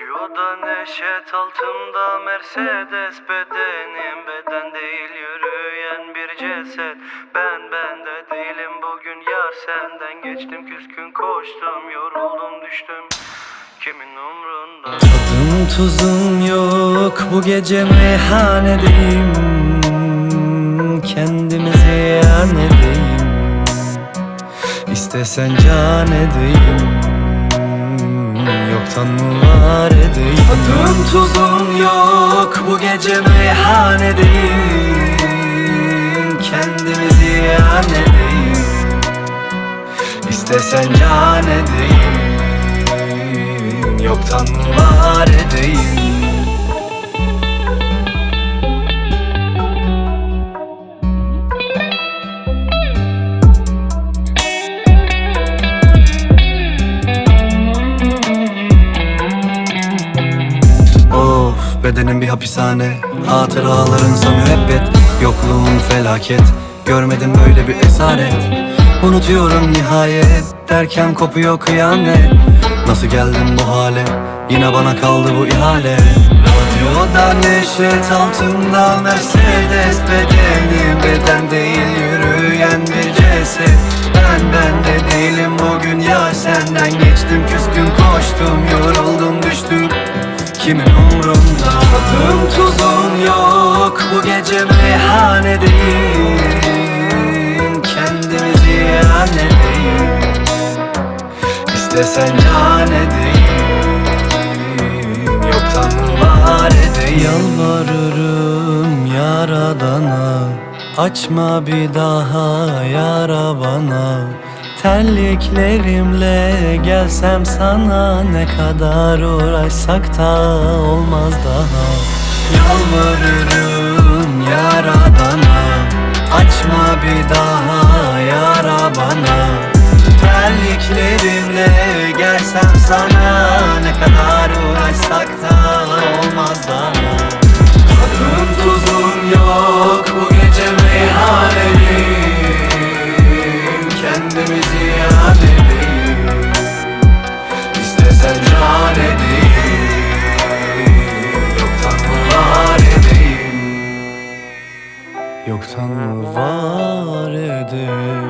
Radyoda neşet altımda Mercedes, bedenim beden değil yürüyen bir ceset. Ben de değilim bugün yar, senden geçtim, küskün koştum, yoruldum düştüm, kimin umrunda? Tadım tuzum yok, bu gece meyhanedeyim, kendimizi yan edeyim, İstesen can edeyim, yoktan mı var edeyim. Tadım tuzum yok, bu gece meyhanedeyim, kendimizi yan edeyim, İstesen can edeyim, yoktan mı var edeyim. Of, bedenim bir hapishane, hatıralarınsa müebbet, yokluğun felaket, görmedim böyle bir esaret. Unutuyorum nihayet, derken kopuyor kıyamet. Nasıl geldim bu hale, yine bana kaldı bu ihale. Radyoda neşet altında Mercedes, bedenim beden değil yürüyen bir ceset. Ben de değilim bugün ya, senden geçtim, küskün koştum, yoruldum düştüm, kimin umrunda? Tadım tuzum yok, bu gece meyhanedeyim, kendimizi yan edeyim, İstesen can edeyim, yoktan mı var edeyim. Yalvarırım yaradana, açma bir daha yara bana. Terliklerimle gelsem sana, ne kadar uğraşsak da olmaz daha. Yalvarırım yaradana, açma bir daha yara bana. Terliklerimle gelsem sana, ne kadar uğraşsak da olmaz daha. Tadım tuzum yok, bu gece meyhanedeyim, kendimizi yan edeyim, İstesen can edeyim, yoktan mı var edeyim, yoktan mı var edeyim.